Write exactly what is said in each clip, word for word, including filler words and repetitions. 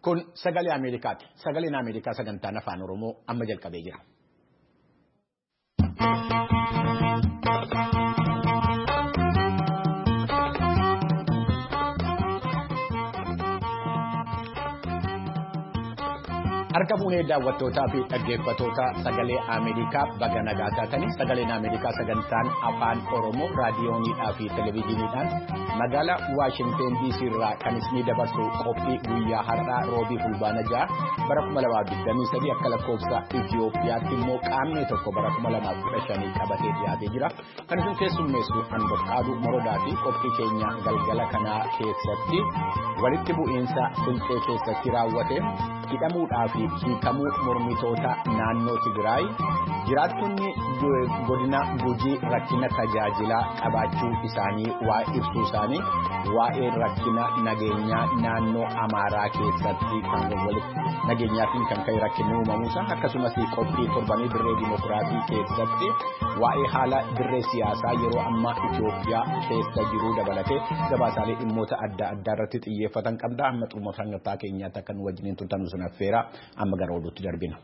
Kun sagalee Ameerikaati. Sagaleen Ameerikaa sagantaan afaan Oromoo amma jalqabee jira. Harka fuunee daawwattootaa fi dhaggeeffattoota sagalee Ameerikaa baga nagaa taatanii sagaleen Ameerikaa sagantaan afaan Oromoo raadiyooniidhaa fi televezyiiniidhaan magaalaa Waashingteen D C irraa kan isinii dabarsu qophii guyyaa har'aa roobii fulbaana ja'a bara kuma lamaaf digdamii sadii akka lakkoofsa Itiyoophiyaatti immoo qaamni tokko bara kuma lamaaf kudha shanii qabatee dhiyaatee jira. Kan isin keessummeessu Anbaqaaduu Morodaa fi qophii keenya galgala kanaa keessatti walitti bu'iinsa Fincee keessatti raawwate hidhamuudhaa fi hiikamuu mormitoota naannoo Tigraay jiraattonni godina Gujii rakkina tajaajilaa qabaachuu isaanii waa ibsuu isaanii waa'ee rakkina nageenyaa naannoo Amaaraa keessatti kan walitti nageenyaatiin kan ka'e rakkinni uumamuusaa akkasumas qophii torbanii dirree dimokiraasii keessatti waa'ee haala dirree siyaasaa yeroo ammaa Itoophiyaa keessa jiruu dabalatee gabaasaalee dhimmoota adda addaa irratti xiyyeeffatan qabda. Amma xumura sagantaa keenyaatti akka nu wajjiniin turtan sun affeera amma gara oduutti darbina.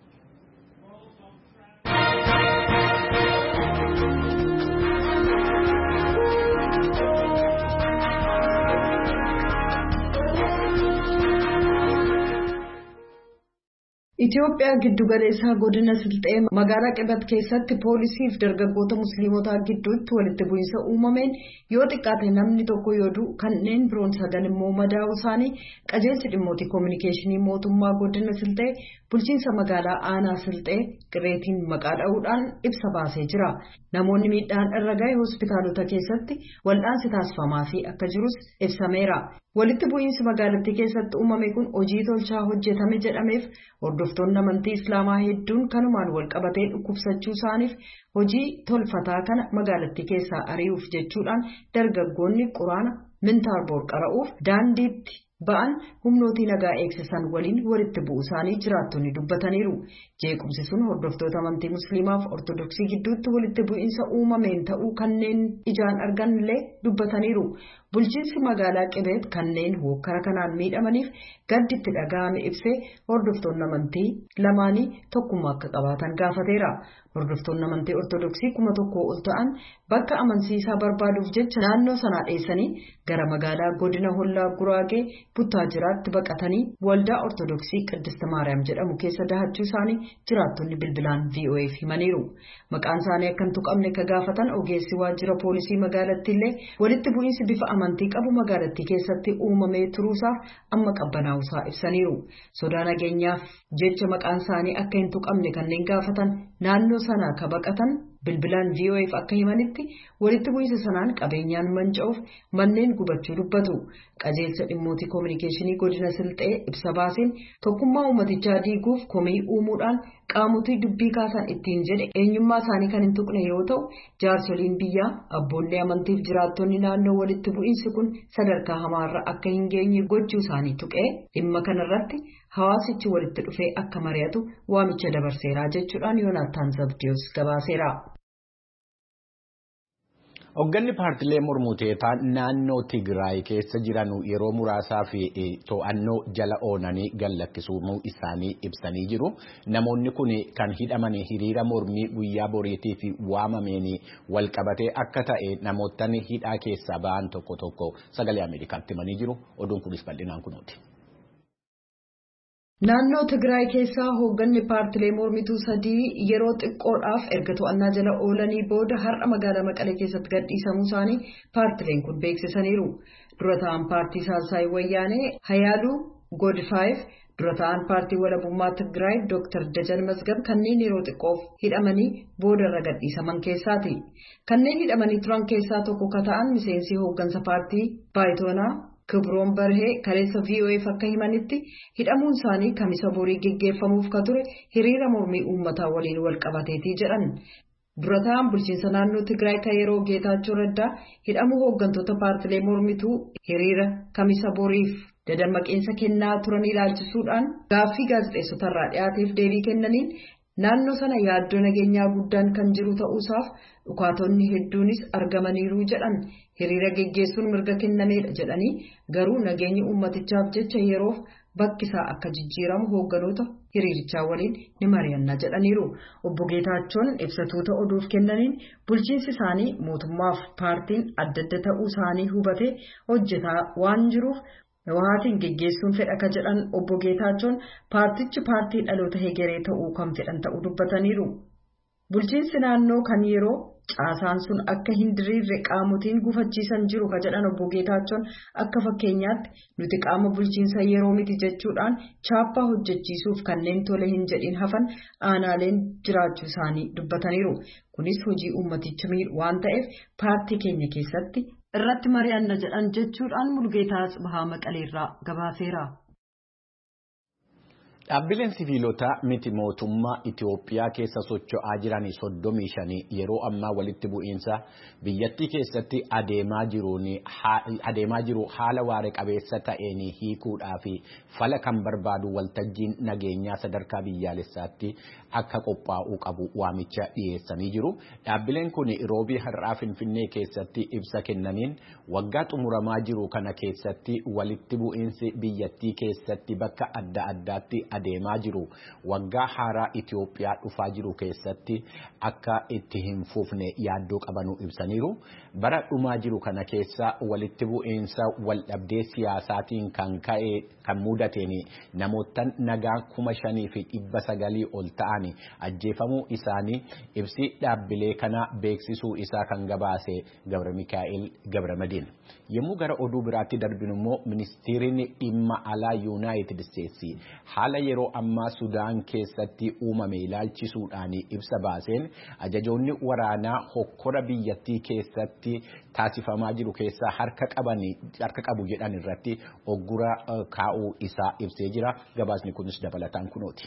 Itoophiyaa giddugaleessaa godina Silxee magaalaa Qibat keessatti poolisii fi dargaggoota musliimotaa gidduutti walitti bu'iinsa uumameen yoo xiqqaate namni tokko yoo du'u kanneen biroon sagal immoo madaa'uu isaanii qajeelchi dhimmoota koominikeeshinii mootummaa godina Silxee bulchiinsa magaalaa aanaa Silxee qireetiin maqaa dha'uudhaan ibsa baasee jira. Namoonni miidhaan irra ga'e hospitaalota keessatti wal'aansi taasifamaa fi akka jirus ibsameera. Walitti bu'iinsi magaalattii keessatti uumame kun hojii tolchaa hojjetame jedhameef hordoftoonni amantii Islaamaa hedduun kanumaan wal qabatee dhukkubsachuu isaaniif hojii tolfataa kana magaalattii keessaa ari'uuf jechuudhaan dargaggoonni quraana mintaarboor qara'uuf daandiitti ba'an humnootii nagaa eegsisan waliin walitti bu'uu isaanii jiraattonni dubbataniiru. Jeequmsi sun hordoftoota amantii Musliimaa fi Ortodoksii gidduutti walitti bu'iinsa uumameen ta'uu kanneen ijaan arganillee dubbataniiru. Bulchiinsi magaalaa Qibeet kanneen hokkara kanaan miidhamaniif gadditti dhaga'ame ibsee hordoftoonni amantii lamaanii tokkummaa akka qabaatan gaafateera. Hordoftoonni amantii Ortodoksii kuma tokkoo ol ta'an bakka amansiisaa barbaaduuf jecha naannoo sanaa dheessanii gara magaalaa godina Hollaa Guraagee Buttaajiraatti baqatanii waldaa Ortodoksii Qiddist Maariyaam jedhamu keessa dahachuu isaanii jiraattonni bilbilaan V O F himaniiru. Maqaan isaanii akka hin tuqamne ka gaafatan ogeessi waajjira poolisii magaalattiillee walitti bu'iinsi bifa amantii qabu magaalattii keessatti uumamee turuusaaf amma qabbanaa'uusaa ibsaniiru. Sodaa nageenyaaf jecha maqaan isaanii akka hin tuqamne kanneen gaafatan naannoo sanaa ka baqatan bilbilaan V O F akka himanitti walitti bu'iinsa sanaan qabeenyaan manca'uuf manneen gubachuu dubbatu. Qajeelcha dhimmoota koominikeeshinii godina Silxee ibsa baaseen tokkummaa uummatichaa diiguuf komii uumuudhaan qaamotii dubbii kaasan ittiin jedhe eenyummaa isaanii kan hin tuqne yoo ta'u jaarsoliin biyyaa abboollee amantiif jiraattonni naannoo walitti bu'iinsi kun sadarkaa hamaarra akka hin geenye gochuu isaanii tuqee dhimma kanarratti hawaasichi walitti dhufee akka mari'atu waamicha dabarseera jechuudhaan Yoonaataan Zabdiyoos gabaaseera. Hoogganni paartilee mormitoota naannoo Tigraay keessa jiran yeroo muraasaa fi to'annoo jala oolanii gallakkisuu isaanii ibsanii jiru. Namoonni kun kan hidhaman hiriira mormii guyyaa boriitiif waamameen walqabatee akka ta'e namoota hidhaa keessaa ba'an tokko tokko sagalee Ameerikaatti himanii jiru. Oduun kunis bal'inaan kunuuti. Naannoo Tigraay keessaa hoogganni paartilee mormituu sadii yeroo xiqqoodhaaf erga to'annaa jala oolanii booda har'a magaalaa Maqalee keessatti gadhiisamuu isaanii paartileen kun beeksisaniiru. Dura ta'an paartii Saalsaayii Wayyaanee Hayaaluu Godfaayeef dura ta'an paartii walabummaa Tigraay Dooktar Dajan Mazgab kanneen yeroo xiqqoof hidhamanii boodarra gadhiisaman keessaati. Kanneen hidhamanii turan keessaa tokko ka ta'an miseensi hooggansa paartii Baayitoonaa Kibroon Barhee kaleessa V O F akka himanitti hidhamuun isaanii kamisa borii geggeeffamuuf ka ture hiriira mormii uummataa waliin wal qabateetii jedhan. Dura ta'an bulchiinsa naannoo Tigraay kan yeroo Geetaachoo Raddaa hidhamuu hooggantoota paartilee mormituu hiriira kamisa boriif dadammaqiinsa kennaa turan ilaalchisuudhaan gaaffii gaazexeessotarraa dhiyaateef deebii kennaniin naannoo sana yaaddoo nageenyaa guddaan kan jiru ta'uusaaf dhukaatonni hedduunis argamaniiru jedhan. Hiriira geggeessuun mirga kennameedha jedhanii garuu nageenyi uummatichaaf jecha yeroof bakkisaa akka jijjiiramu hoogganoota hiriirichaa waliin ni mari'anna jedhaniiru. Obbo Geetaachoon ibsatuuta oduuf kennaniin bulchiinsi isaanii mootummaaf paartiin adda adda ta'uu isaanii hubatee hojjetaa waan jiruuf Hawaatiin geggeessuun fedha ka jedhan Obbo Geetaachoon paartichi paartii dhaloota hegeree ta'uu kan fedhan ta'uu dubbataniiru. Bulchiinsi naannoo kan yeroo caasaan sun akka hin diriirre qaamotiin gufachiisan jiru ka jedhan Obbo Geetaachoon akka fakkeenyaatti nuti qaama bulchiinsa yeroo miti jechuudhaan chaappaa hojjechiisuuf kanneen tole hin jedhin hafan aanaaleen jiraachuu isaanii dubbataniiru. Kunis hojii uummaticha miidhu waan ta'eef paartii keenya keessatti irratti mari'anna jedhan jechuudhaan Mulgeetaa Tsibahaa Maqaleerraa gabaaseera. Dhaabbileen siviilotaa miti mootummaa Itoophiyaa keessa socho'aa jiran soddomii shanii yeroo ammaa walitti bu'iinsa biyyattii keessatti adeemaa jiru haala waaree qabeessa ta'een hiikuudhaa fi fala kan barbaadu waltajjiin nageenyaa sadarkaa biyyaalessaatti akka qophaa'uu qabu waamicha dhiyeessanii jiru. Dhaabbileen kun roobii har'aa Finfinnee keessatti ibsa kennaniin waggaa xumuramaa jiru kana keessatti walitti bu'iinsi biyyattii keessatti bakka adda addaatti adeemaa jiru waggaa haaraa Itoophiyaa dhufaa jiru keessatti akka itti hin fufne yaaddoo qabanu ibsaniiru. Bara dhumaa jiru kana keessa walitti bu'iinsa waldhabdee siyaasaatiin kan ka'e kan mudateen namoota nagaa kuma shanii fi dhibba sagalii ol ta'an ajjeefamuu isaanii ibsi dhaabbilee kana beeksisuu isaa kan gabaase Gabra Mikaa'el Gabramadiin. Yommuu gara oduu biraatti darbinu immoo ministeerri dhimma alaa Yuunaayitid Isteetsi haala yeroo ammaa Sudaan keessatti uumame ilaalchisuudhaan ibsa baaseen ajajoonni waraanaa hokkora biyyattii keessatti taasifamaa jiru keessaa harka qabanii harka qabu jedhan irratti oggura kaa'uu isaa ibsee jira. Gabaasni kunis dabalataan kunooti.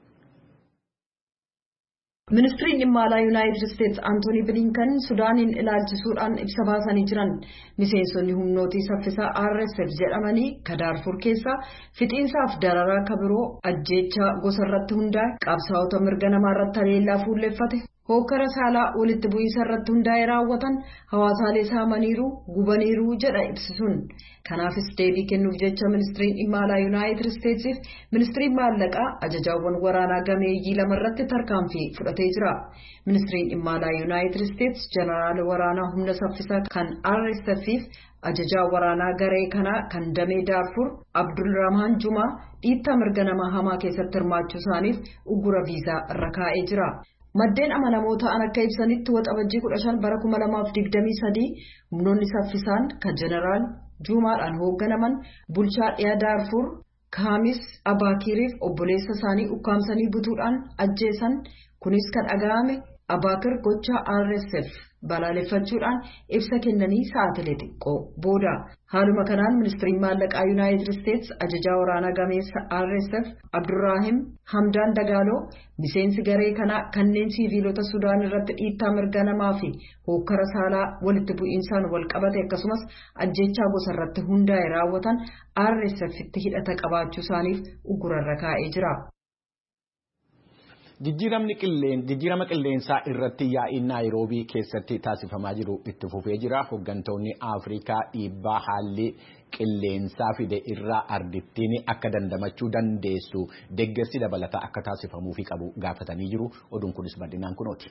Ministeerri dhimma alaa Yuunaayitid Isteetsi Antoonii Bilinkan Sudaaniin ilaalchisuudhaan ibsa baasanii jiran miseensonni humnootii saffisaa R S F jedhamanii Daarfur keessaa fixiinsaaf dararaa kabiroo ajjeechaa gosa irratti hundaa'e qabsaa'ota mirga namaa irratti haleellaa fuulleffate hokkara saalaa walitti bu'iinsa irratti hundaa'e raawwatan hawaasaalee saamaniiru gubaniiru jedha ibsisuun. Kanaafis deebii kennuuf jecha ministeerri dhimma alaa Yuunaayitid Isteetsiif ministeerri maallaqaa ajajaawwan waraanaa gameeyyii lama irratti tarkaanfii fudhatee jira. Ministeerri dhimma alaa Yuunaayitid Isteetsi jeneraal waraanaa humna saffisaa kan R S F'if ajajaa waraanaa garee kanaa kan damee Daarfur Abdulrahmaan Jumaa dhiittaa mirga namaa hamaa keessatti hirmaachuu isaaniif uggura viizaa irra kaa'ee jira. Maddeen amanamoo ta'an akka ibsanitti waxabajjii kudha shan bara kuma lamaaf digdamii sadii humnoonni saffisaan kan jeneraal Jumaadhaan hoogganaman bulchaa dhiyaa Daarfur Kaamis Abaakiriif obboleessa isaanii ukkaamsanii butuudhaan ajjeesan. Kunis kan dhaga'ame Abaakir gochaa R S F balaaleffachuudhaan ibsa kennanii sa'aatilee xiqqoo booda. Haaluma kanaan ministeerri maallaqaa Yuunaayitid Isteetsi ajajaa waraanaa gameessa R S F Abdurraahim Hamdaan Dagaaloo miseensi garee kanaa kanneen siviilota Sudaan irratti dhiittaa mirga namaa fi hokkara saalaa walitti bu'iinsaan wal qabate akkasumas ajjeechaa gosa irratti hundaa'e raawwatan R S F'tti hidhata qabaachuu isaaniif uggurarra kaa'ee jira. Jijjiirama qilleensaa irratti yaa'iin Naayiroobii keessatti taasifamaa jiru itti fufee jira. Hooggantoonni Afrikaa dhiibbaa haalli qilleensaa fide irraa ardittiin akka dandamachuu dandeessu deeggarsi dabalataa akka taasifamuufi qabu gaafatanii jiru. Oduun kunis bal'inaan kunooti.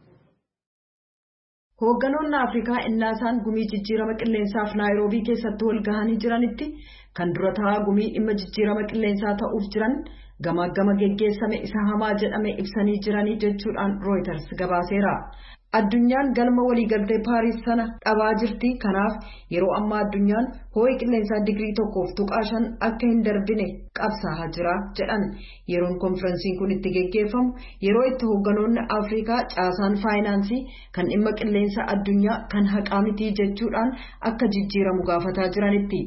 Hoogganoonni Afrikaa innaasaan gumii jijjiirama qilleensaaf Naayiroobii keessatti wal gahanii jiranitti kan dura taa'aa gumii dhimma jijjiirama qilleensaa ta'uuf jiran gama gama geggeessame isa hamaa jedhame ibsanii jiranii jechuudhaan Reuters gabaaseera. Addunyaan galma waliigaltee Paariis sana dhabaa jirti. Kanaaf yeroo ammaa addunyaan ho'i qilleensaa digirii tokkoof tuqaa shan akka hin darbine qabsaa'aa jira jedhan. Yeroon konferensiin kun itti geggeeffamu yeroo itti hoogganoonni Afrikaa caasaan faayinaansii kan dhimma qilleensa addunyaa kan haqaa mitii jechuudhaan akka jijjiiramu gaafataa jiranitti.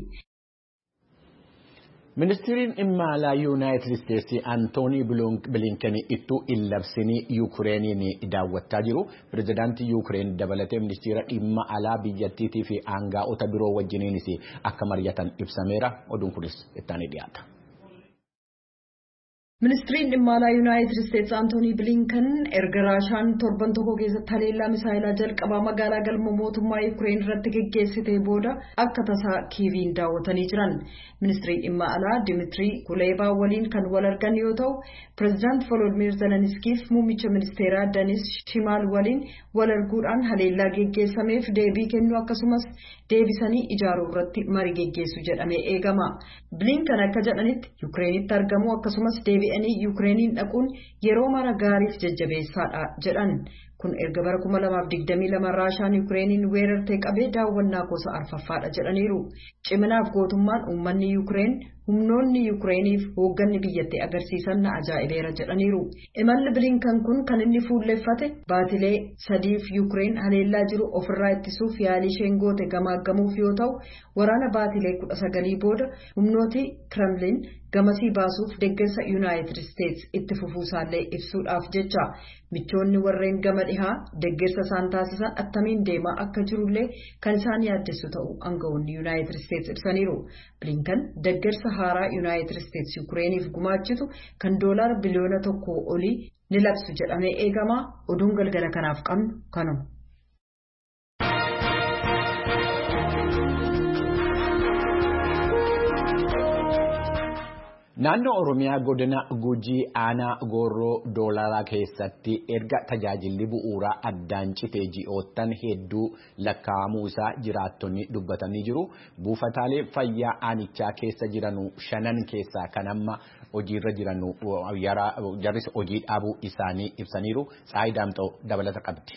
Ministeerri dhimma alaa Yuunaayitid Isteetsi Antoonii Bilinkan ittuu hin labsinii Yuukireeniin daawwachaa jiru. Pireezidaantii Yuukireen dabalatee ministeera dhimma alaa biyyattiitii fi aangaa'ota biroo wajjiniinis akka mari'atan ibsameera. Oduun kunis ittaanii dhiyaata. Ministiriin dhimma alaa Yuunaayitid Isteetsi Antoonii Bilinkan erga Raashaan torban tokko keessatti haleellaa misaayilaa jalqabaa magaalaa galma mootummaa Yuukireen irratti geggeessitee booda akka tasaa Kiiviin daawwatanii jiran. Ministiriin dhimma alaa Dimiitirii Kuleebaa waliin kan wal argan yoo ta'u, Pireezidaant Volodimiir Zelenskiif muummicha ministeeraa Denis Shimaal waliin wal arguudhaan haleellaa geggeessameef deebii kennuu akkasumas deebisanii ijaaruu irratti marii geggeessu jedhamee eegama. Bilinkan akka jedhanitti Yuukireenitti argamu akkasumas deebi'anii Yuukireeniin dhaquun yeroo mara gaariif jajjabeessaadha jedhan. Kun erga bara kuma lamaaf digdamii lama Raashaan Yuukireeniin weerartee qabee daawwannaa gosa arfaffaadha jedhaniiru. Ciminaaf gootummaan uummanni Yuukireen humnoonni Yuukireeniif hoogganni biyyattii agarsiisan na ajaa'ibeera jedhaniiru. Imalli Bilinkan kun kan inni fuulleffate baatilee sadiif Yuukireen haleellaa jiru ofirraa ittisuuf yaalii isheen goote gamaaggamuuf yoo ta'u, waraana baatilee kudha sagalii booda humnooti Kremlin gamasii baasuuf deeggarsa Yuunaayitid Isteetsi itti fufuusaallee ibsuudhaaf jecha. Michoonni warreen gama dhihaa deeggarsa isaan taasisan attamiin deemaa akka jirullee kan isaan yaaddessu ta'u aangawoonni Yuunaayitid Isteetsi ibsaniiru. Bilinkan deeggarsa haaraa Yuunaayitid Isteetsi Yuukireeniif gumaachitu kan doolaara biliyoona tokko olii ni labsu jedhamee eegama. Oduun galgala kanaaf qabnu kanuma. Naannoo Oromiyaa godina Gujii aanaa Gooroo Doolaraa keessatti erga tajaajilli bu'uuraa addaan citee ji'oottan hedduu lakkaa'amuu isaa jiraattonni dubbatanii jiru. Buufataalee fayyaa aanichaa keessa jiranu shanan keessaa kan amma hojiirra jiranu jarris hojii dhaabuu isaanii ibsaniiru. Tsaayi Daamxoo dabalata qabdi.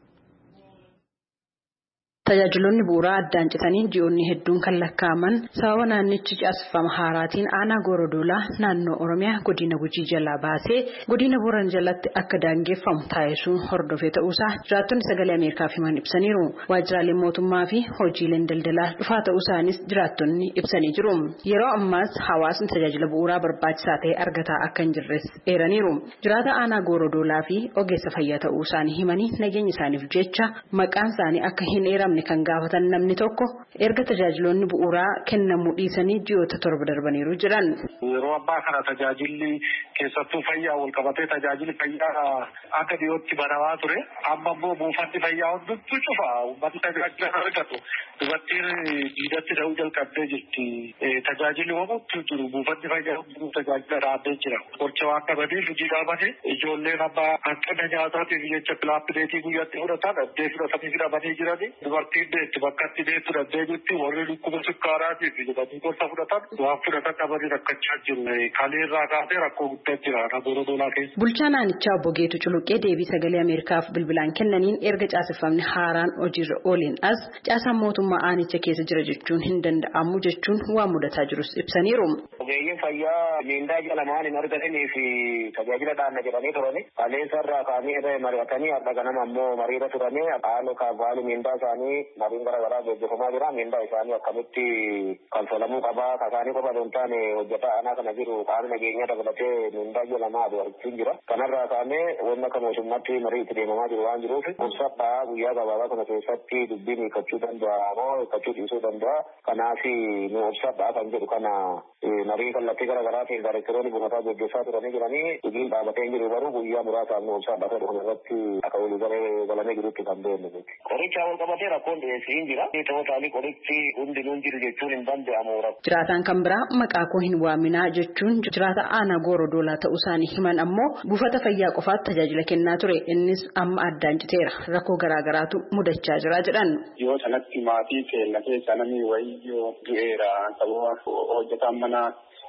Tajaajiloonni bu'uuraa addaan citanii ji'oonni hedduun kan lakkaa'aman sababa naannichi caaseffama haaraatiin aanaa Goorodoolaa naannoo Oromiyaa godina Gujii jalaa baasee godina Booran jalatti akka daangeffamu taasisuun hordofee ta'uusaa jiraattonni sagalee Ameerikaaf himan ibsaniiru. Waajjiraaleen mootummaa fi hojiileen daldalaa dhufaa ta'uusaanis jiraattonni ibsanii jiru. Yeroo ammaas hawaasni tajaajila bu'uuraa barbaachisaa ta'e argataa akka hin jirres eeraniiru. Jiraata aanaa Goorodoolaa fi ogeessa fayyaa ta'uu isaanii himanii nageenya isaaniif jecha maqaan isaanii akka hin eeramne kan gaafatan namni tokko erga tajaajiloonni bu'uuraa kennamuu dhiisanii ji'oota torba darbaniiru jiran. Yeroo abbaa kana tajaajilli keessattuu fayyaa wal qabatee tajaajilli fayyaa akka dhiyootti baramaa ture. Amma immoo buufanni fayyaa hundumtuu cufa. Uummanni tajaajila argatu. Dubartiin diidatti ta'uu jalqabdee jirti. Tajaajilli hundumtuu jiru. Buufanni fayyaa hundumtuu tajaajila dhaabee jira. Qoricha waan qabaniif hojii dhaabate ijoolleen amma hanqina nyaataatiif jecha pilaappileetii guyyaatti fudhatan addee fudhatanii hidhamanii jirani. Dubartiin deetti bakkatti deettu dandee jirti. Warri dhukkuba sukkaaraatii fi jedhanii gorsa fudhatan waan fudhatan dhabanii rakkachaa jiru. Kaleerraa kaasee rakkoo guddaa jira Goorodoolaa keessa. Bulchaa naannichaa obbo Geetu Culuqee deebii sagalee Ameerikaaf bilbilaan kennaniin erga caaseffamni haaraan hojiirra ooleen as caasaan mootummaa aanicha keessa jira jechuun hin danda'amu jechuun waan mudataa jirus ibsaniiru. Ogeeyyiin fayyaa miindaa jala maan hin argatanii fi tajaajila dhaanna jedhanii turani. Kaleessarraa kaanii irra mari'atanii adda ganama ammoo mariirra turanii haaloo kaafaalu miindaa isaanii mariin garaagaraa gaggeeffamaa jira. Miindaa isaanii akkamitti kanfalamuu qabaa kasaanii qofa osoo hin taane hojjetaa aanaa kana jiru qaamni nageenyaa dabalatee miindaa jedhamaa adeemsifamaa jira. Kanarraa kaanee wanni akka mootummaatti marii itti deemamaa jiru waan jiruuf obsadhaa guyyaa gabaabaa kana keessatti dubbiin hiikkachuu danda'a moo hiikkachuu dhiisuu danda'a. Kanaaf nu obsadhaa kan jedhu kana marii kallattii garaagaraatiin daayirekteroonni buufataa gaggeessaa turanii jiranii dhugiin dhaabatee jiru garuu guyyaa muraasaaf nu obsadhaa ta'u kanarratti akka walii galamee jirutti kan beeknu. Qoricha wal qabatee rakkoon dhiyeessii hin jira. Tootaalii qorichi hundinuu jiru jechuun hin danda'amu. Jiraataan kan biraa maqaa koo hin waaminaa jechuun jiraata aanaa Goorodoolaa ta'uu isaanii himan ammoo buufata fayyaa qofaatti tajaajila kennaa ture innis amma addaan citeera rakkoo garaagaraatu mudachaa jira jedhan. Yoo sanatti maatii keenya keessa namni wayyoo du'eera sababa hojjetaan mana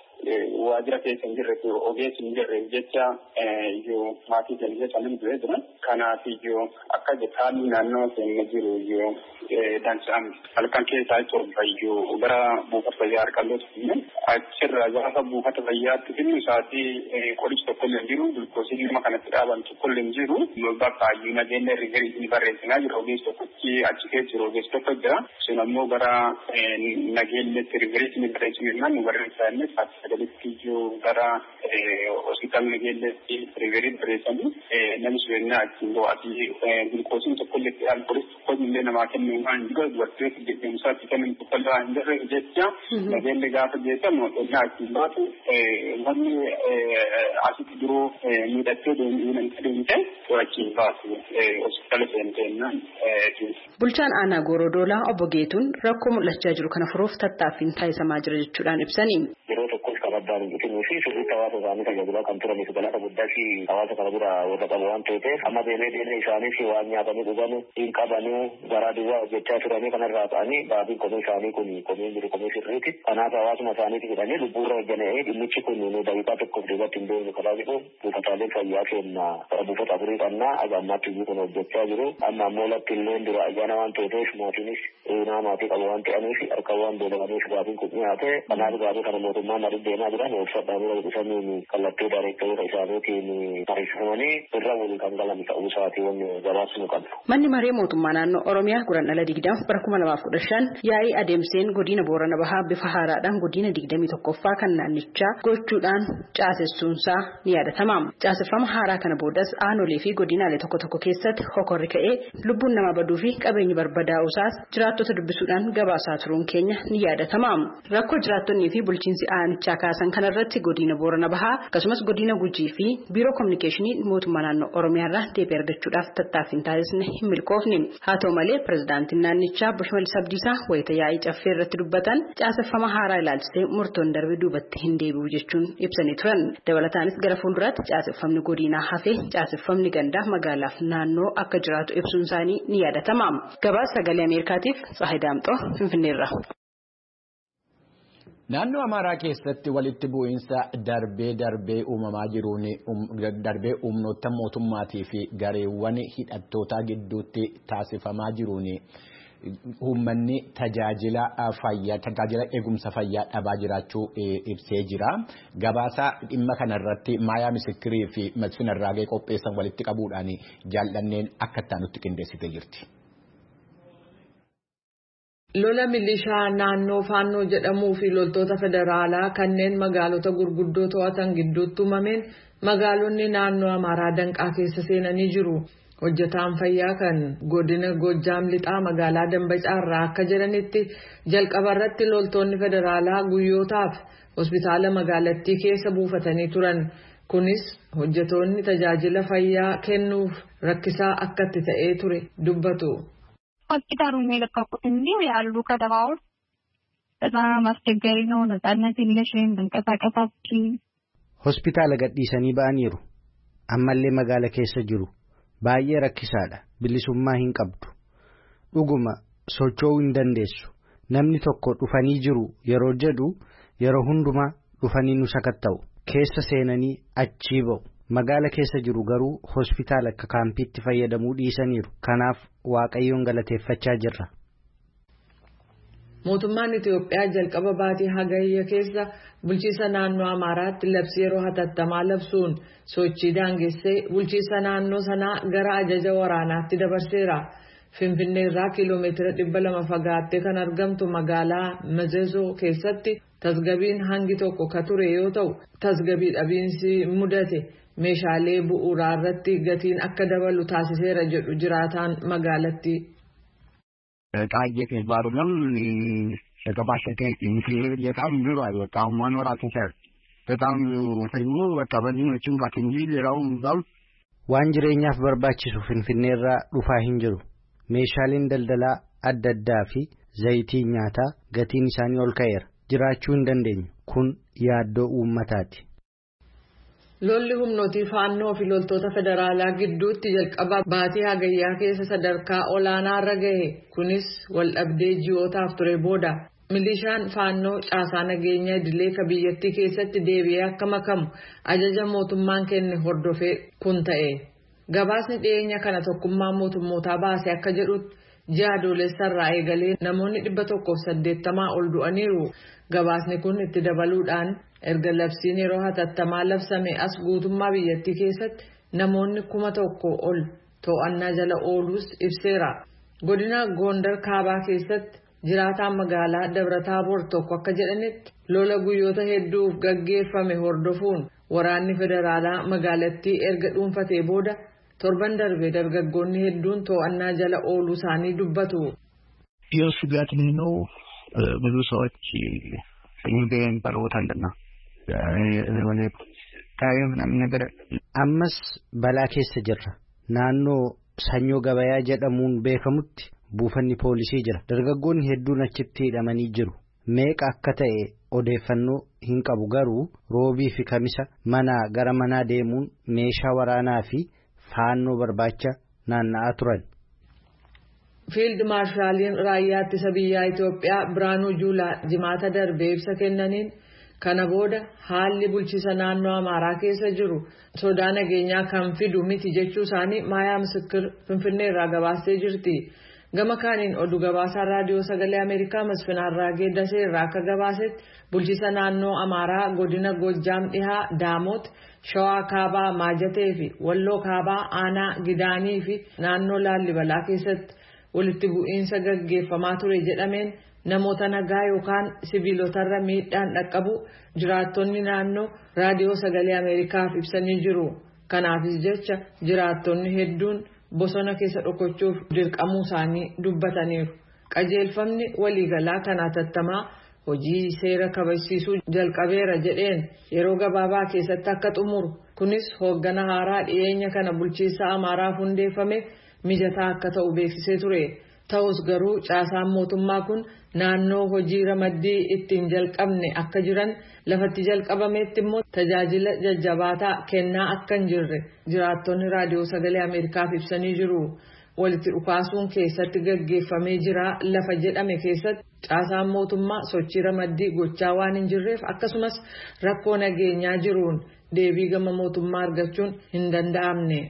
waajjira keessa hin jirre ogeessi hin jirre jecha iyyuu maatii keenya keessa namni du'ee jiran kanaaf iyyuu akka jetaan naannoo keenya jiru iyyuu dansaan halkan keessaa torba iyyuu gara buufata fayyaa harkalloota achirra gaafa buufata fayyaatti finnu isaatii qorichi tokko illee hin jiru gulkoosii dhimma kanatti dhaaban tokko illee hin jiru bakka iyyuu nageenya riiverii barreessinaa jira ogeessi tokkochi achi keessa jiru ogeessi tokko jira sun ammoo gara nageenyatti riiverii barreessinu nu barreessaa inni sagalitti iyyuu gara hospitaala nageelleetti riiverii bareessanii namni sireenyaa ittiin bo'aatii gulukoosiin tokkollee alkoolii tokko illee namaa kennuu waan jiru dubartii deddeemsaatti kennan tokkollee hin jirre jecha nageellee gaafa geessamu onnaa ittiin baatu wanni asitti duruu miidhattee deemtee to'achiin baasu hospitaala seenteennan. Bulchaan aanaa Goorodoolaa obbo Geetuun rakkoo mul'achaa jiru kana furuuf tattaaffiin taasisamaa jira jechuudhaan ibsanii. Yeroo tokkos kabaddaan injitinuu fi sirriitti hawaasa isaanii tajaajilaa kan turaniif galata guddaa fi hawaasa kana bira warra qabu waan ta'eef amma deemee deemee isaaniif waan nyaatanii dhuganii hin qabanuu garaa duwwaa hojjechaa turanii kanarraa ta'anii baabiin komii isaanii kun komii jiru komii sirriiti. Kanaaf hawaasuma isaaniitti jedhanii lubbuurra hojjanee dhimmichi kun nu daqiiqaa tokkoof duubatti hin deemnu karaa jedhu buufataalee fayyaa keenya gara buufata afurii qabnaa agammaatti iyyuu kun hojjechaa jiru. Amma ammoo latti illee dura ayyaana waan ta'eef mootiinis naa maatii qabu waan ta'aniif harka waan beelamaniif baabiin kun dhiyaate kanaaf baabii kana mootummaan marii deemaa jira oofsadhaanii dhufanii kallattii daareektaroota isaaniitiin mariisifamanii irra waliin kan galan ta'uu isaatii wanni gabaasnu qabna. Manni maree mootummaa naannoo Oromiyaa guraandhala digdama bara kuma lamaaf kudha shan yaa'ii adeemseen godina Boorana Bahaa bifa haaraadhaan godina digdamii tokkoffaa kan naannichaa gochuudhaan caasessuunsaa ni yaadatama. Caaseffama haaraa kana boodas aanolee fi godinaalee tokko tokko keessatti hokorri ka'ee lubbuun nama baduu fi qabeenyi barbadaa'uusaas jiraattota dubbisuudhaan gabaasaa turuun keenya ni yaadatama. Rakkoo jiraattonnii fi bulchiinsi aanichaa kaasan kanarratti godina Boorana Bahaa akkasumas godina Gujii fi biiroo kominikeeshinii mootummaa naannoo Oromiyaarraa deebii argachuudhaaf tattaaffiin taasisne hin milkoofne. Haa ta'u malee pirezidaantiin naannichaa Obbo Shimallis Abdiisaa wayita yaa'ii caffee irratti dubbatan caaseffama haaraa ilaalchisee murtoon darbe duubatti hin deebi'u jechuun ibsanii turan. Dabalataanis gara fuulduraatti caaseffamni godinaa hafee caaseffamni gandaa magaalaaf naannoo akka jiraatu ibsuun isaanii ni yaadatama. Gabaasa sagalee Ameerikaatiif Tsahayi Daamxoo Finfinneerra. Naannoo Amaaraa keessatti walitti bu'iinsa darbee darbee uumamaa jiruun darbee humnoota mootummaatii fi gareewwan hidhattootaa gidduutti taasifamaa jiruun uummanni tajaajila fayyaa tajaajila eegumsa fayyaa dhabaa jiraachuu ibsee jira. Gabaasa dhimma kanarratti Maayaa Misikirii fi Masfin Arraagee qopheessan walitti qabuudhaan jaallanneen akka itti qindeessitee jirti. Lola milishaa naannoo Faannoo jedhamuu fi loltoota federaalaa kanneen magaalota gurguddoo to'atan gidduutti uumameen magaalonni naannoo Amaaraa danqaa keessa seenanii jiru. Hojjetaan fayyaa kan godina Gojaam lixaa magaalaa Dambacaarraa akka jedhanitti jalqabarratti loltoonni federaalaa guyyootaaf hospitaala magaalattii keessa buufatanii turan. Kunis hojjetoonni tajaajila fayyaa kennuuf rakkisaa akka itti ta'ee ture dubbatu. ሆስፒታሉን የለቀቁት እንጂ ያሉ ከተማዎች በጣም አስቸጋሪ ነው። ነፃነት የለሽም መንቀሳቀሳች ሆስፒታል gadhiisanii ba'aniiru ammallee magaala keessa jiru baay'ee rakkisaadha bilisummaa hin qabdu dhuguma socho'uu hin dandeessu namni tokko dhufanii jiru yeroo jedhu yeroo hundumaa dhufanii nu sakatta'u keessa seenanii achii ba'u. Magaala keessa jiru garuu hospitaala akka kaampiitti fayyadamuu dhiisaniiru. Kanaaf waaqayyoon galateeffachaa jirra. Mootummaan Itiyoophiyaa jalqaba baatii hagayya keessa bulchiisa naannoo Amaaraatti labsii yeroo hatattamaa labsuun sochii daangessee bulchiisa naannoo sanaa gara ajaja waraanaatti dabarseera. Finfinneerraa kiiloomeetira dhibba lama fagaattee kan argamtu magaalaa Mazezoo keessatti tasgabiin hangi tokko ka ture yoo ta'u tasgabii dhabiinsi mudate. Meeshaalee bu'uuraa irratti gatiin akka dabalu taasiseera jedhu jiraataan magaalatti. Qaayee keessaaruudhaan gabaashatee infilee jedhamu jiru ayyoota ummaan waraatuufeera. Betaan fayyuu bakka badii jechuun bakka inni yeroo hundaa'u. Waan jireenyaaf barbaachisu Finfinneerraa dhufaa hin jiru. Meeshaaleen daldalaa adda addaa fi zayitii nyaataa gatiin isaanii ol ka'eera. Jiraachuu hin dandeenyu. Kun yaaddoo uummataati. Lolli humnootii Faannoo fi loltoota federaalaa gidduutti jalqaba baatii hagayyaa keessa sadarkaa olaanaarra gahe. Kunis wal dhabdee ji'ootaaf ture booda. Milishaan Faannoo caasaa nageenya idilee ka biyyattii keessatti deebi'ee akka makamu ajaja mootummaan kenne hordofee kun ta'e. Gabaasni dhiyeenya kana tokkummaa mootummootaa baase akka jedhutti ji'a adoolessarraa eegalee namoonni dhibba tokkoof saddeettamaa ol du'aniiru. Gabaasni kun itti dabaluudhaan erga labsiin yeroo hatattamaa labsame as guutummaa biyyattii keessatti namoonni kuma tokko ol to'annaa jala ooluus ibseera. Godina Gondar Kaabaa keessatti jiraataan magaalaa Dabra-Taaboor tokko akka jedhanitti lola guyyoota hedduuf gaggeeffame hordofuun waraanni federaalaa magaalattii erga dhuunfatee booda torban darbe dargaggoonni hedduun to'annaa jala ooluu isaanii dubbatu. Yoo ስጋት ነው ብዙ ሰዎች እንግዲህ ባሮታልና ammas balaa keessa jirra. Naannoo Sanyoo Gabayaa jedhamuun beekamutti buufanni poolisii jira. Dargaggoonni hedduun achitti hidhamanii jiru. Meeqa akka ta'e odeeffannoo hin qabu garuu roobii fi kamisa manaa gara manaa deemuun meeshaa waraanaa fi faannoo barbaacha naanna'aa turan. Fiild Maarshaaliin raayyaa ittisa biyyaa Itoophiyaa Biraanuu Juulaa jimaata darbee ibsa kennaniin kana booda haalli bulchiisa naannoo Amaaraa keessa jiru sodaa nageenyaa kan fidu miti jechuu isaanii Maayaa Misikir Finfinnee irraa gabaastee jirti. Gama kaaniin oduu gabaasaa raadiyoo sagalee Ameerikaa Masfin Arraagee Dasee irraa akka gabaasetti bulchiisa naannoo Amaaraa godina Gojjaam dhihaa Daamoot, Shawaa Kaabaa Maajatee fi Walloo Kaabaa Aanaa Gidaanii fi naannoo Laallibalaa keessatti walitti bu'iinsa gaggeeffamaa ture jedhameen namoota nagaa yookaan sibiilotarra miidhaan dhaqqabu jiraattonni naannoo raadiyoo sagalee Ameerikaaf ibsanii jiru. Kanaafis jecha jiraattonni hedduun bosona keessa dhokachuuf dirqamuu isaanii dubbataniiru. Qajeelfamni waliigalaa kan hatattamaa hojii seera kabachiisuu jalqabeera jedheen yeroo gabaabaa keessatti akka xumuru kunis hooggana haaraa dhiyeenya kana bulchiinsa Amaaraaf hundeeffame mijataa akka ta'u beeksisee ture. Ta'us garuu caasaan mootummaa kun naannoo hojii ramaddii ittiin jalqabne akka jiran lafatti jalqabameetti immoo tajaajila jajjabaataa kennaa akka hin jirre jiraattonni raadiyoo sagalee Ameerikaaf ibsanii jiru. Walitti dhukaasuun keessatti gaggeeffamee jira lafa jedhame keessatti caasaan mootummaa sochii ramaddii gochaa waan hin jirreef akkasumas rakkoo nageenyaa jiruun deebii gama mootummaa argachuun hin danda'amne.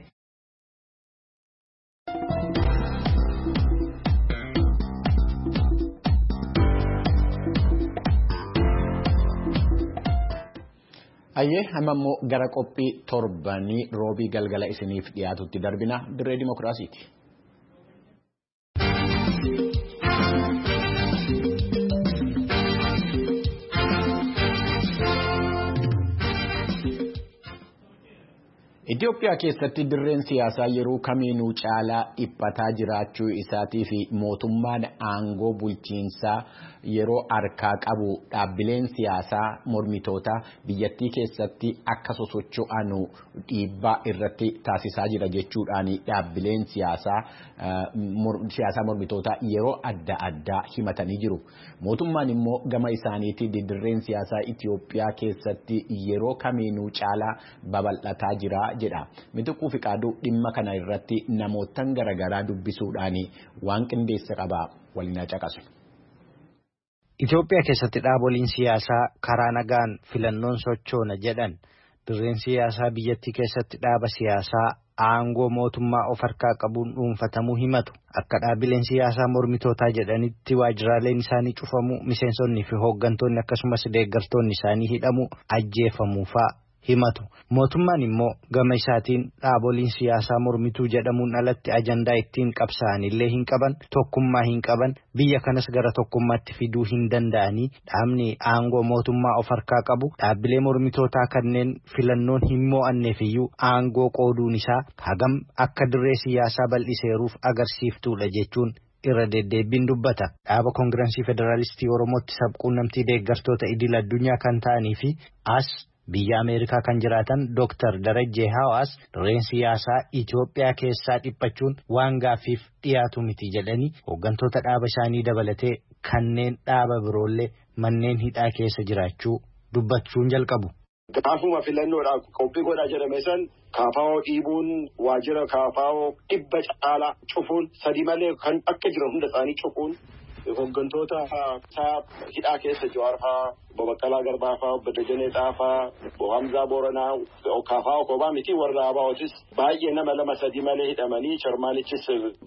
Ayyee amma immoo gara qophii torbanii roobii galgala isiniif dhiyaatutti darbina dirree dimokiraasiiti. Itoophiyaa keessatti dirreen siyaasaa yeroo kamiinuu caalaa dhiphataa jiraachuu isaatii fi mootummaan aangoo bulchiinsaa yeroo harkaa qabu dhaabbileen siyaasaa mormitoota biyyattii keessatti akka sosocho'an dhiibbaa irratti taasisaa jira jechuudhaan dhaabbileen siyaasaa siyaasaa mormitoota yeroo adda addaa himatanii jiru. Mootummaan immoo gama isaaniitti dirreen siyaasaa Itoophiyaa keessatti yeroo kamiinuu caalaa babal'ataa jira jedha. Mitiquu fi qaaduu dhimma kana irratti namootan garaagaraa dubbisuudhaan waan qindeessa qaba waliin caqasu. Itoophiyaa keessatti dhaaboliin siyaasaa karaa nagaan filannoon sochoona jedhan dirreen siyaasaa biyyattii keessatti dhaaba siyaasaa aangoo mootummaa of harkaa qabuun dhuunfatamuu himatu. Akka dhaabbileen siyaasaa mormitootaa jedhanitti waajjiraaleen isaanii cufamuu, miseensonni fi hooggantoonni akkasumas deeggartoonni isaanii hidhamuu, ajjeefamuu fa'a himatu. Mootummaan immoo gama isaatiin dhaaboliin siyaasaa mormituu jedhamuun alatti ajandaa ittiin qabsa'an illee hin qaban, tokkummaa hin qaban, biyya kanas gara tokkummaatti fiduu hin danda'anii dhaabni aangoo mootummaa of harkaa qabu dhaabbilee mormitootaa kanneen filannoon hin mo'anneef iyyuu aangoo qooduun isaa hagam akka dirree siyaasaa bal'iseeruuf agarsiiftuudha jechuun irra deddeebiin dubbata. Dhaaba Koongirensii Federaalistii Oromootti sabquunnamtii deeggartoota idil addunyaa kan ta'anii fi as biyya Ameerikaa kan jiraatan Dooktar Darajjee Hawaas dirreen siyaasaa Itoophiyaa keessaa dhiphachuun waan gaaffiif dhiyaatu miti jedhanii hooggantoota dhaaba isaanii dabalatee kanneen dhaaba biroollee manneen hidhaa keessa jiraachuu dubbachuun jalqabu. Gaafuma filannoodhaaf qophii godhaa jedhame san kaafaa'oo dhiibuun waajjira kaafaa'oo dhibba caalaa cufuun sadii malee kan akka jiran hunda isaanii cufuun hooggantoota isaa hidhaa keessa Jawaar fa'aa, Baqqalaa Garbaa fa'aa, Obbo Dajanee Xaafaa, Obbo Hamzaa Booranaa, kaafaa'oo kophaa miti warra Abaawootis baay'ee nama lama sadii malee hidhamanii Charmaalichis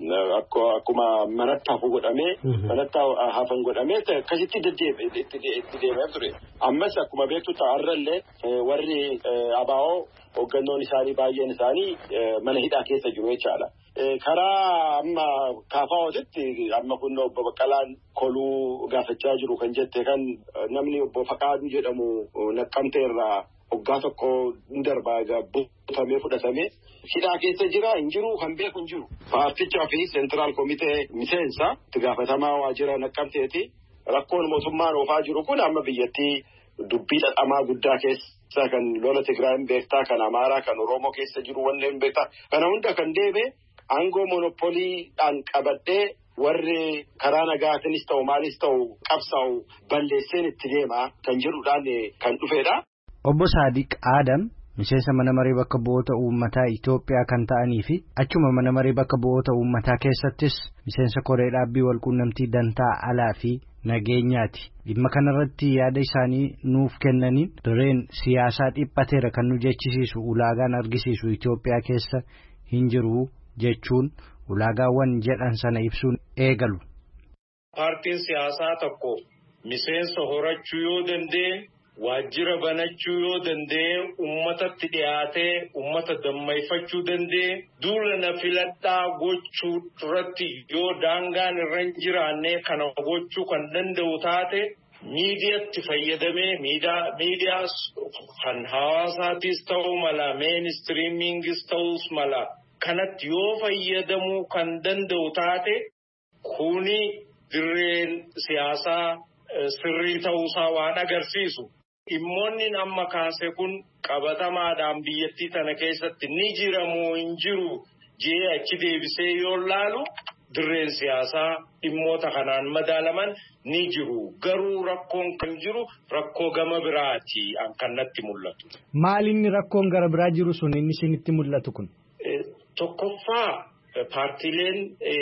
akkuma manatti hafu godhamee manatti hafan godhamee akkasitti itti deemee ture. Ammas akkuma beektu ta'arrallee warri Abaawoo hooggannoon isaanii baay'een isaanii mana hidhaa keessa jiru jechaadha. karaa amma kaafaa'ootitti amma kun obbo Baqqalaan koluu gaafachaa jiru kan jette kan namni obbo Faqaaduu jedhamu Naqqamtee irraa waggaa tokko darbaa butamee fudhatamee hidhaa keessa jira hin jiru kan beeku hin jiru. Paartichaa fi seentiraal komitee miseensa itti gaafatamaa waajjira Naqqamteeti rakkoon mootummaan oofaa jiru kun amma biyyattii dubbii dhadhamaa guddaa keessa kan lola Tigraayin beektaa kan Amaaraa kan Oromoo keessa jiru wanneen beektaa kana hunda kan deebe aangoo monopoliidhaan qabadhee warri karaa nagaatinis ta'u maalis ta'u qabsaa'u balleesseen itti deemaa kan jedhuudhaan kan dhufedha. Obbo Saadiq Adam miseensa mana maree bakka bu'oota uummataa Itoophiyaa kan ta'anii fi achuma mana maree bakka bu'oota uummataa keessattis miseensa koree dhaabbii walquunnamtii dantaa alaa fi nageenyaati. Dhimma kanarratti yaada isaanii nuuf kennaniin dirreen siyaasaa dhiphateera kan nu jechisiisu ulaagaan argisiisu Itoophiyaa keessa hin jiru jechuun ulaagaawwan jedhan sana ibsuun eegalu. Paartiin siyaasaa tokko miseensa horachuu yoo danda'e waajjira banachuu yoo danda'e uummatatti dhiyaatee uummata dammayfachuu danda'e duula na filadhaa gochuu irratti yoo daangaan irra hin jiraanne kana gochuu kan danda'u taate miidiyaatti fayyadamee miidiyaa kan hawaasaatiis ta'uu mala meenistriimiingis ta'uus mala kanatti yoo fayyadamuu kan danda'u taate kuni dirreen siyaasaa sirrii ta'uusaa waan agarsiisu. Dhimmoonni amma kaase kun qabatamaadhaan biyyattii tana keessatti ni jiramoo hin jiru jee achi deebisee yoo laalu dirreen siyaasaa dhimmoota kanaan madaalaman ni jiru. Garuu rakkoon kan jiru rakkoo gama biraati kan natti mul'atu. Maal inni rakkoon gara biraa jiru sun inni isinitti mul'atu kun? Tokkoffaa paartiileen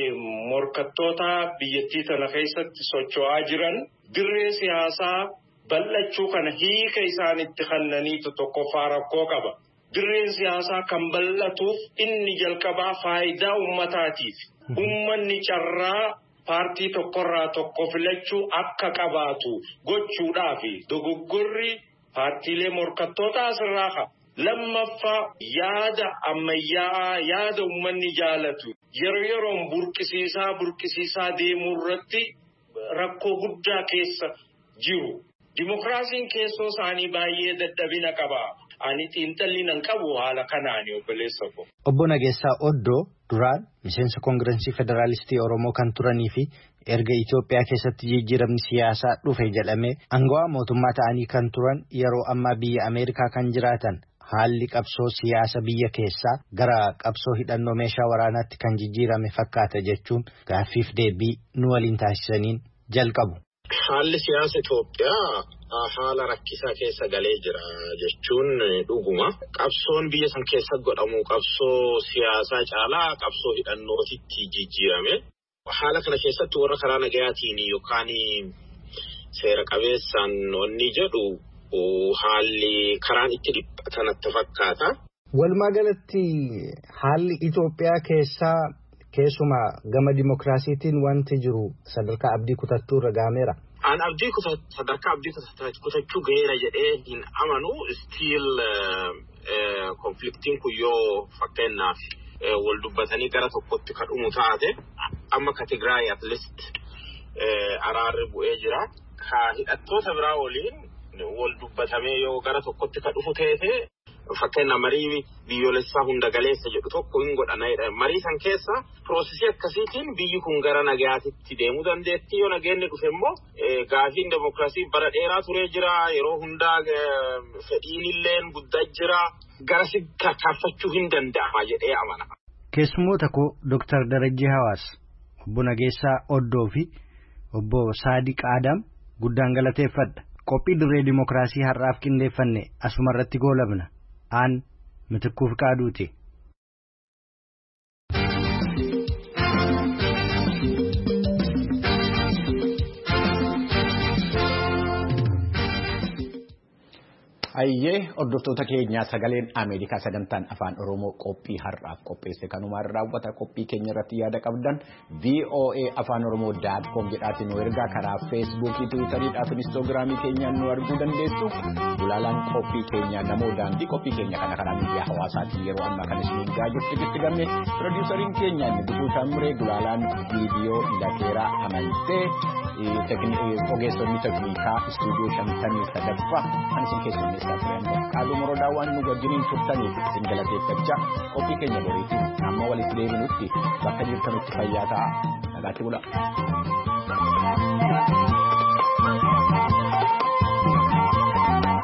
morkattoota biyyattii tana keessatti socho'aa jiran dirree siyaasaa bal'achuu kana hiika isaanitti kennaniitu tokkoffaa rakkoo qaba. Dirreen siyaasaa kan bal'atuuf inni jalqabaa faayidaa uummataatiif. Uummanni carraa paartii tokkorraa tokko filachuu akka qabaatu gochuudhaafi dogoggorri paartiilee morkattootaa asirraa qaba. Lammaffaa yaada ammayyaa yaada uummanni jaalatu yeroo yeroon burqisiisaa burqisiisaa deemuu irratti rakkoo guddaa keessa jiru. Dimokiraasiin keessoo isaanii baay'ee dadhabina qaba. Ani xiinxalli nan qabu haala kanaani obboleessa ko. Obbo Nageessaa Oddoo duraan miseensa Koongirensii Federaalistii Oromoo kan turanii fi erga Itoophiyaa keessatti jijjiiramni siyaasaa dhufe jedhamee aangawaa mootummaa ta'anii kan turan yeroo ammaa biyya Ameerikaa kan jiraatan. Haalli qabsoo siyaasa biyya keessaa gara qabsoo hidhannoo meeshaa waraanaatti kan jijjiirame fakkaata jechuun gaaffiif deebii nu waliin taasisaniin jalqabu. Haalli siyaasa Itoophiyaa haala rakkisaa keessa galee jira jechuun dhuguma. Qabsoon biyya san keessa godhamu qabsoo siyaasaa caalaa qabsoo hidhannootitti jijjiirame. Haala kana keessatti warra karaa nagayaatiin yookaan seera qabeessaan wanni jedhu. Haalli karaan itti dhiphatan natti fakkaata. Walumaa galatti haalli Itoophiyaa keessaa keessumaa gama dimokiraasiitiin wanti jiru sadarkaa abdii kutattuu irra gahameera. An abdii sadarkaa abdii kutachuu gaheera jedhee hin amanu stiil konfliktiin kun yoo fakkeenyaaf wal dubbatanii gara tokkotti kan dhumu taate amma ka Tigraay at least araarri bu'ee jira. Ka hidhattoota biraa waliin wal dubbatamee yoo gara tokkotti ka dhufu teete fakkeenya marii biyyoolessaa hunda galeessa jedhu tokko hin godhanidha. Marii san keessa piroosesii akkasiitiin biyyi kun gara nagayaatitti deemuu dandeetti. Yoo nageenni dhufe immoo gaafiin demokiraasii bara dheeraa turee jira. Yeroo hundaa fedhiin illee guddaa jira. Garasi tarkaanfachuu hin danda'ama jedhee amana. Keessumoota koo Dooktar Darajjii Hawaas, Obbo Nageessaa Oddoo fi Obbo Saadiq Adam guddaan galateeffadha. Qophii dirree dimokiraasii har'aaf qindeeffanne asuma irratti goolabna. Aan Mitikkuu Fiqaaduuti. Ayyee hordoftoota keenyaa sagaleen Ameerikaa sagantaan afaan Oromoo qophii har'aaf qopheesse kanumaan raawwata qophii keenya irratti yaada qabdan V O A afaan Oromoo dot com jedhaatiin nu ergaa karaa feesbuukii tiwiitariidhaa fi inistoogiraamii keenyaan nu arguu dandeessu. Gulaalaan qophii keenyaa namoo daandii qophii keenya kana karaa miidiyaa hawaasaatiin yeroo ammaa kan isiniin gaa jirtu itti gamme pirodiisariin keenya inni Biqiltuu Taamuree gulaalaan viidiyoo Lateeraa Amantee ogeessonni tekniikaa istuudiyoo shantamii sadaffaa kan isin keessummeessaa turan Qaaluu Morodaa waan nu wajjiniin turtaniif isin galateeffachaa qophii keenya boriitiin amma walitti deebinutti bakka jirtanutti fayyaa ta'aa nagaatti bulaa.